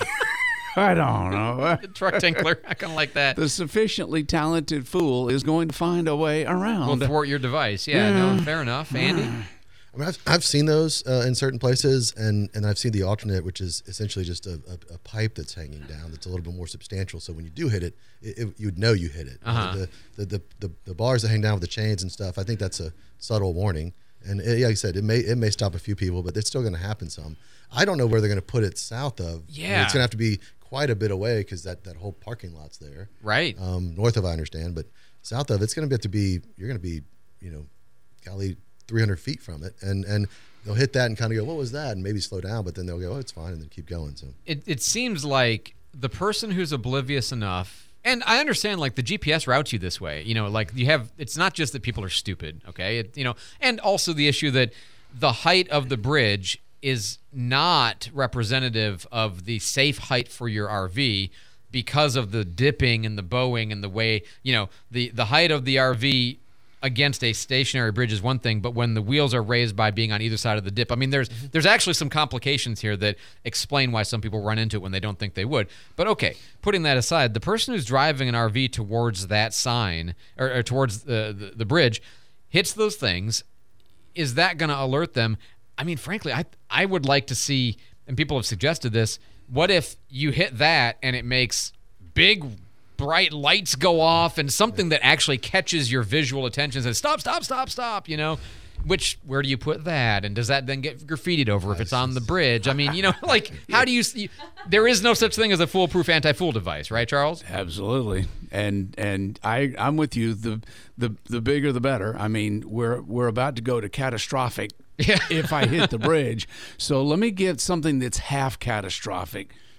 I don't know. Truck tinkler. I kind of like that. The sufficiently talented fool is going to find a way around. Will thwart your device. Yeah, Yeah. no, fair enough. Andy? I mean, I've, I've seen those uh, in certain places, and, and I've seen the alternate, which is essentially just a, a, a pipe that's hanging down that's a little bit more substantial. So when you do hit it, it, it you'd know you hit it. Uh-huh. The, the, the, the, the bars that hang down with the chains and stuff, I think that's a subtle warning. And it, like I said, it may it may stop a few people, but it's still going to happen some. I don't know where they're going to put it south of. I mean, Yeah. it's going to have to be quite a bit away because that, that whole parking lot's there. Right. Um, north of, I understand, but south of, it's going to have to be, you're going to be, you know, golly, three hundred feet from it. And, and, they'll hit that and kind of go, what was that? And maybe slow down, but then they'll go, oh, it's fine, and then keep going. So It, it seems like the person who's oblivious enough, and I understand, like, the G P S routes you this way. You know, like, you have, it's not just that people are stupid, okay? It, you know, and also the issue that the height of the bridge is not representative of the safe height for your R V because of the dipping and the bowing and the way, you know, the, the height of the R V against a stationary bridge is one thing, but when the wheels are raised by being on either side of the dip, I mean, there's there's actually some complications here that explain why some people run into it when they don't think they would. But okay, putting that aside, the person who's driving an R V towards that sign or, or towards the, the the bridge hits those things. Is that going to alert them? I mean, frankly, I I would like to see, and people have suggested this. What if you hit that and it makes big bright lights go off and something that actually catches your visual attention says stop stop stop stop, you know, which where do you put that, and does that then get graffitied over if it's on the bridge? I mean, you know, like how do you see, there is no such thing as a foolproof anti-fool device, right, Charles? Absolutely. And and I I'm with you, the the the bigger the better. I mean, we're we're about to go to catastrophic yeah. if I hit the bridge. So let me get something that's half catastrophic.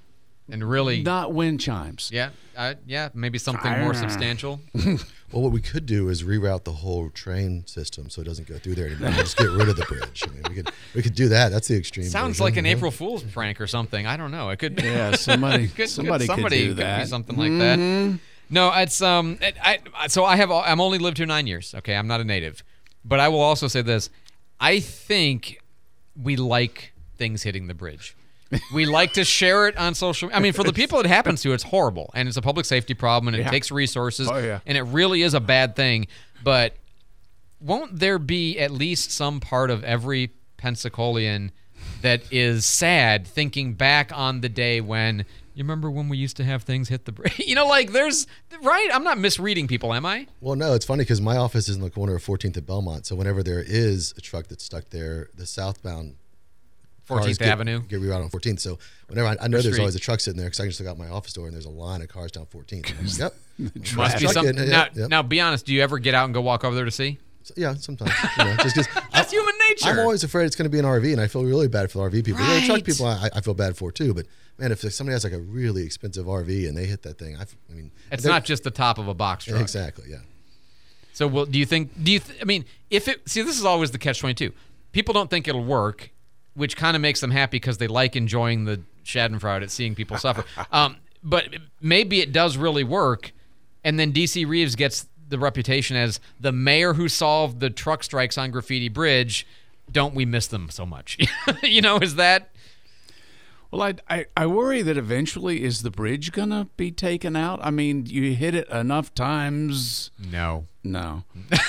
and really not wind chimes. Yeah, uh, yeah, maybe something more substantial. Well, what we could do is reroute the whole train system so it doesn't go through there anymore. Just get rid of the bridge. I mean, we could we could do that. That's the extreme. Sounds version, like an you know? April Fool's prank or something. I don't know. It could. Yeah, somebody could, somebody, could, somebody could do could that. Be something like mm-hmm. that. No, it's um. It, I so I have I'm only lived here nine years. Okay, I'm not a native, but I will also say this. I think we like things hitting the bridge. We like to share it on social. I mean, for the people it happens to, it's horrible, and it's a public safety problem, and it Yeah. takes resources, Oh, yeah. and it really is a bad thing. But won't there be at least some part of every Pensacolian that is sad, thinking back on the day when you remember when we used to have things hit the bridge? You know, like there's right. I'm not misreading people, am I? Well, no, it's funny because my office is in the corner of fourteenth and Belmont. So whenever there is a truck that's stuck there, the southbound fourteenth cars get- Avenue. get rerouted on fourteenth. So whenever I, I know Or there's street. always a truck sitting there because I can just look out my office door and there's a line of cars down fourteenth. And I'm like, yep. Must be Truck something. getting it, Now, yep, yep. now, be honest. Do you ever get out and go walk over there to see? So, yeah, sometimes. You know, just 'cause That's human nature. I'm always afraid it's going to be an R V, and I feel really bad for the R V people. The truck Right. people, I, I feel bad for too. But man, if somebody has like a really expensive R V and they hit that thing, I, f- I mean, It's they're- not just the top of a box truck. Exactly. Yeah. So, well, do you think? Do you? Th- I mean, if it. See, this is always the catch twenty-two. People don't think it'll work, which kind of makes them happy because they like enjoying the Schadenfreude at seeing people suffer. Um, but maybe it does really work, and then D C Reeves gets the reputation as the mayor who solved the truck strikes on Graffiti Bridge. Don't we miss them so much? You know, is that? Well, I, I I worry that eventually is the bridge gonna be taken out. I mean, you hit it enough times. No, no.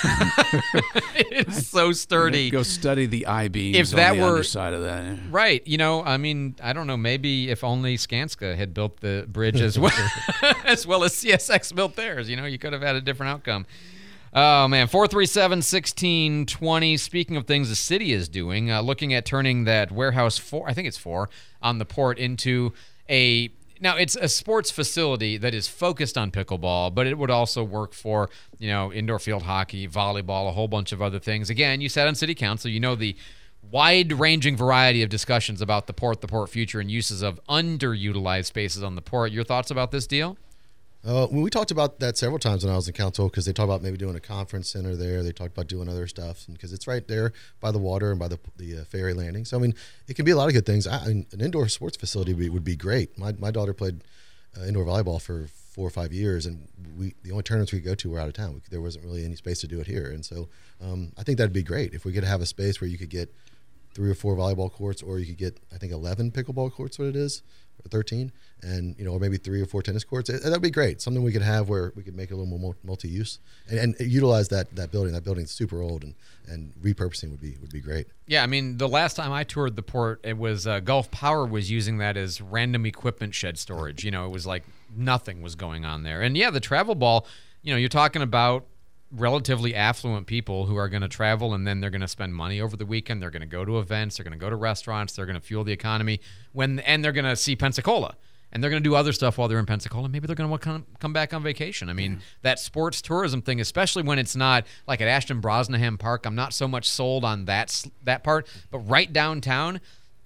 It's so sturdy. Go study the I beams If that on the were underside of that. Right. You know, I mean, I don't know. Maybe if only Skanska had built the bridge as well as well as C S X built theirs, you know, you could have had a different outcome. Oh, man. four three seven, one six two zero. Speaking of things the city is doing, uh, looking at turning that warehouse four, I think it's four, on the port into a... Now, it's a sports facility that is focused on pickleball, but it would also work for, you know, indoor field hockey, volleyball, a whole bunch of other things. Again, you sat on city council. You know the wide-ranging variety of discussions about the port, the port future, and uses of underutilized spaces on the port. Your thoughts about this deal? Uh, well, we talked about that several times when I was in council because they talked about maybe doing a conference center there. They talked about doing other stuff because it's right there by the water and by the the uh, ferry landing. So I mean, it can be a lot of good things. I, I mean, an indoor sports facility would be, would be great. My my daughter played uh, indoor volleyball for four or five years, and we the only tournaments we could go to were out of town. We, there wasn't really any space to do it here, and so um, I think that'd be great if we could have a space where you could get three or four volleyball courts, or you could get I think eleven pickleball courts. What it is. Or thirteen, and you know, or maybe three or four tennis courts. That'd be great. Something we could have where we could make it a little more multi-use and, and utilize that that building. That building's super old, and, and repurposing would be would be great. Yeah, I mean, the last time I toured the port, it was uh, Gulf Power was using that as random equipment shed storage. You know, it was like nothing was going on there. And yeah, the travel ball. You know, you're talking about relatively affluent people who are going to travel and then they're going to spend money over the weekend. They're going to go to events. They're going to go to restaurants. They're going to fuel the economy when and they're going to see Pensacola. And they're going to do other stuff while they're in Pensacola. Maybe they're going to come come back on vacation. I mean, mm. that sports tourism thing, especially when it's not like at Ashton Brosnahan Park, I'm not so much sold on that that part. But right downtown,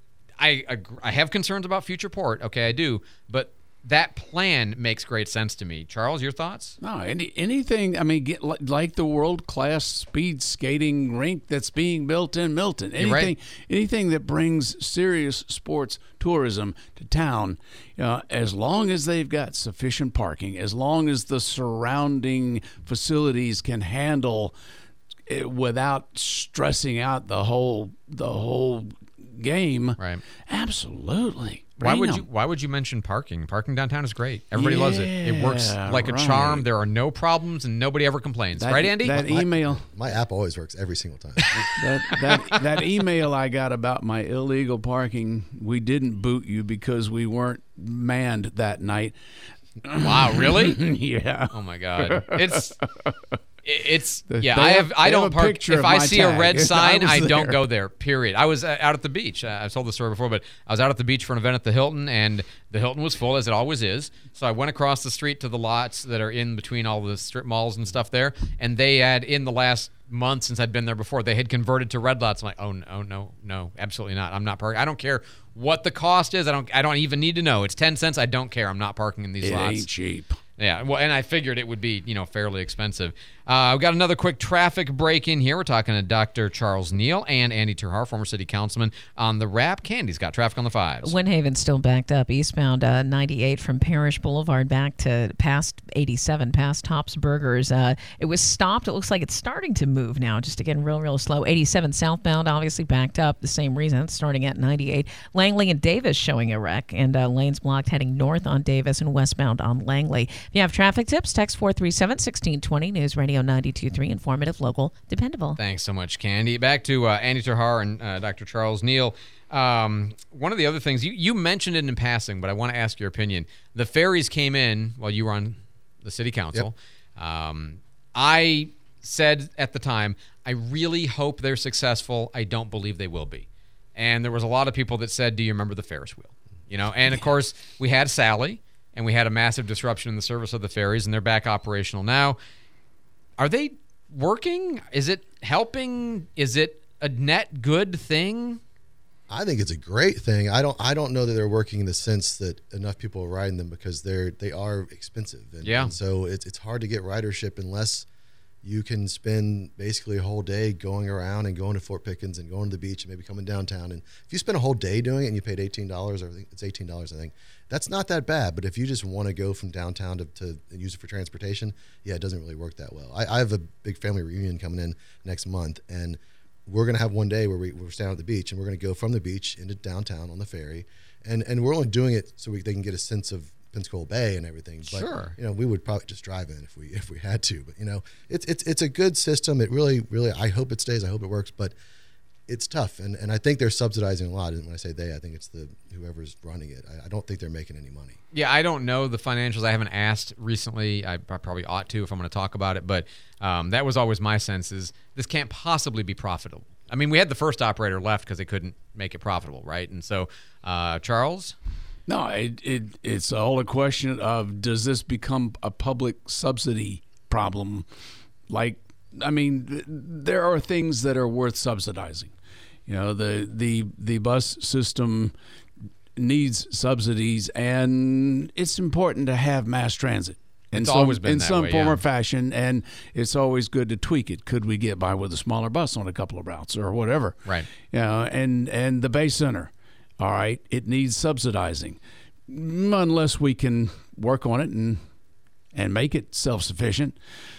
I I have concerns about future port. Okay, I do. But that plan makes great sense to me. Charles, your thoughts? No, any, anything, I mean, get, like the world-class speed skating rink that's being built in Milton. Anything right. anything that brings serious sports tourism to town, uh, as long as they've got sufficient parking, as long as the surrounding facilities can handle it without stressing out the whole the whole game. Right. Absolutely. Why Bring would them. you Why would you mention parking? Parking downtown is great. Everybody loves it. It works Yeah, like a right. charm. There are no problems, and nobody ever complains. That- right, Andy? that My- email. My app always works every single time. that, that that email I got about my illegal parking, we didn't boot you because we weren't manned that night. Wow, really? Yeah. Oh my God. It's it's They yeah. have- I have I they don't have a park picture if of I my see a tag. red I sign. was I, don't there. go there. Period. I was uh, out at the beach. Uh, I've told the story before, but I was out at the beach for an event at the Hilton, and the Hilton was full as it always is. So I went across the street to the lots that are in between all the strip malls and stuff there, and they had in the last months since I'd been there before. They had converted to red lots. I'm like, oh no, no, no, absolutely not. I'm not parking. I don't care what the cost is. I don't. I don't even need to know. It's ten cents. I don't care. I'm not parking in these it lots. It ain't cheap. Yeah, well, and I figured it would be, you know, fairly expensive. Uh, we've got another quick traffic break in here. We're talking to Doctor Charles Neal and Andy Terhar, former city councilman, on the wrap. Candy's got traffic on the fives. Windhaven's still backed up eastbound uh, ninety-eight from Parish Boulevard back to past eighty-seven, past Tops Burgers. Uh, it was stopped. It looks like it's starting to move now, just again, real, real slow. eighty-seven southbound, obviously backed up. The same reason, starting at ninety-eight. Langley and Davis showing a wreck, and uh, lanes blocked heading north on Davis and westbound on Langley. If you have traffic tips, text four three seven, one six two zero, News Radio ninety-two point three, informative, local, dependable. Thanks so much, Candy. Back to uh, Andy Terhar and uh, Doctor Charles Neal. Um, one of the other things, you, you mentioned it in passing, but I want to ask your opinion. The ferries came in while you were on the city council. Yep. Um, I said at the time, I really hope they're successful. I don't believe they will be. And there was a lot of people that said, do you remember the Ferris wheel? You know, and of course, we had Sally, and we had a massive disruption in the service of the ferries, and they're back operational now. Are they working? Is it helping? Is it a net good thing? I think it's a great thing. I don't. I don't know that they're working in the sense that enough people are riding them because they're they are expensive. And, yeah. and so it's it's hard to get ridership unless you can spend basically a whole day going around and going to Fort Pickens and going to the beach and maybe coming downtown. And if you spend a whole day doing it and you paid eighteen dollars, or I think it's eighteen dollars, I think, that's not that bad. But if you just want to go from downtown to, to use it for transportation, yeah, it doesn't really work that well. I, I have a big family reunion coming in next month, and we're going to have one day where we, we're staying at the beach, and we're going to go from the beach into downtown on the ferry. And and we're only doing it so we, they can get a sense of Pensacola Bay and everything. But, sure. you know, we would probably just drive in if we if we had to. But, you know, it's it's it's a good system. It really, really, I hope it stays. I hope it works. But it's tough. And, and I think they're subsidizing a lot. And when I say they, I think it's the whoever's running it. I, I don't think they're making any money. Yeah, I don't know the financials. I haven't asked recently. I, I probably ought to if I'm going to talk about it. But um, that was always my sense is this can't possibly be profitable. I mean, we had the first operator left because they couldn't make it profitable, right? And so, uh, Charles? No, it, it it's all a question of, does this become a public subsidy problem? Like, I mean, th- there are things that are worth subsidizing. You know, the the the bus system needs subsidies, and it's important to have mass transit. In It's some, always been in that some way, form yeah. or fashion, and it's always good to tweak it. Could we get by with a smaller bus on a couple of routes or whatever? Right. You know, and and the Bay Center, all right, it needs subsidizing, unless we can work on it and and make it self-sufficient.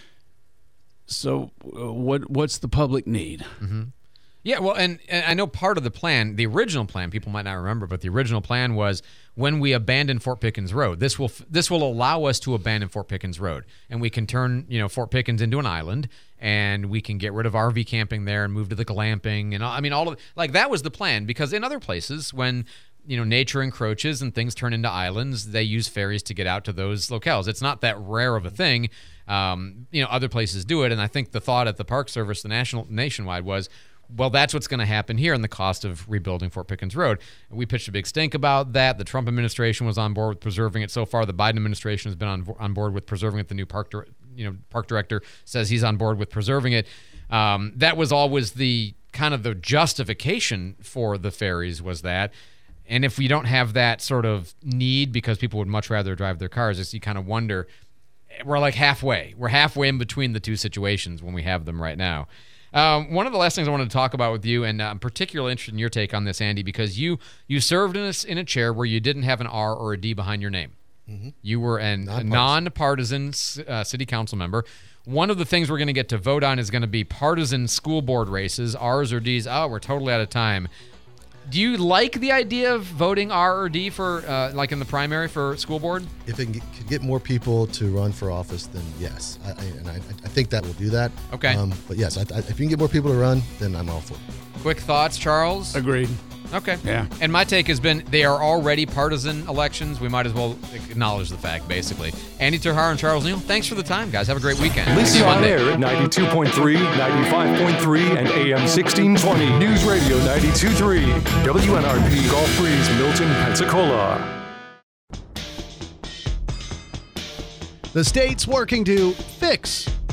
So, uh, what what's the public need? Mm-hmm. Yeah, well, and, and I know part of the plan, the original plan, people might not remember, but the original plan was when we abandon Fort Pickens Road, this will this will allow us to abandon Fort Pickens Road, and we can turn you know Fort Pickens into an island, and we can get rid of R V camping there and move to the glamping, and all, I mean all of like that was the plan, because in other places when you know nature encroaches and things turn into islands, they use ferries to get out to those locales. It's not that rare of a thing. Um, you know, other places do it, and I think the thought at the Park Service, the national nationwide, was, well, that's what's going to happen here in the cost of rebuilding Fort Pickens Road. We pitched a big stink about that. The Trump administration was on board with preserving it so far. The Biden administration has been on on board with preserving it. The new park, dir- you know, park director says he's on board with preserving it. Um, that was always the kind of the justification for the ferries, was that. And if we don't have that sort of need because people would much rather drive their cars, it's, you kind of wonder. We're like halfway. We're halfway in between the two situations when we have them right now. Um, one of the last things I wanted to talk about with you, and I'm particularly interested in your take on this, Andy, because you you served in a, in a chair where you didn't have an R or a D behind your name. Mm-hmm. You were an, a Non-partisan. nonpartisan uh, city council member. One of the things we're going to get to vote on is going to be partisan school board races, R's or D's. Oh, we're totally out of time. Do you like the idea of voting R or D for, uh, like in the primary for school board? If it can get, could get more people to run for office, then yes. I, I, and I, I think that will do that. Okay. Um, but yes, I, I, if you can get more people to run, then I'm all for it. Quick thoughts, Charles? Agreed. Okay. Yeah. And my take has been they are already partisan elections. We might as well acknowledge the fact, basically. Andy Terhar and Charles Neal, thanks for the time, guys. Have a great weekend. Listen on air at ninety-two point three, ninety-five point three, and A M sixteen twenty. News Radio ninety-two point three. W N R P Gulf Breeze, Milton, Pensacola. The state's working to fix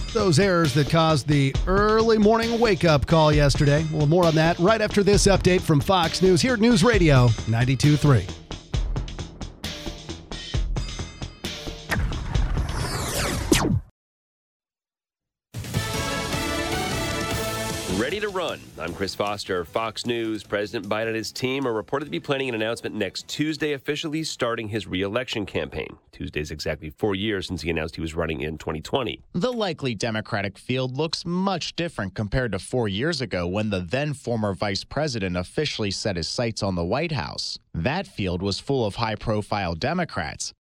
those errors that caused the early morning wake-up call yesterday. Well, more on that right after this update from Fox News here at News Radio ninety-two point three. Ready to run. I'm Chris Foster. Fox News. President Biden and his team are reported to be planning an announcement next Tuesday, officially starting his re-election campaign. Tuesday's exactly four years since he announced he was running in twenty twenty. The likely Democratic field looks much different compared to four years ago when the then former vice president officially set his sights on the White House. That field was full of high-profile Democrats.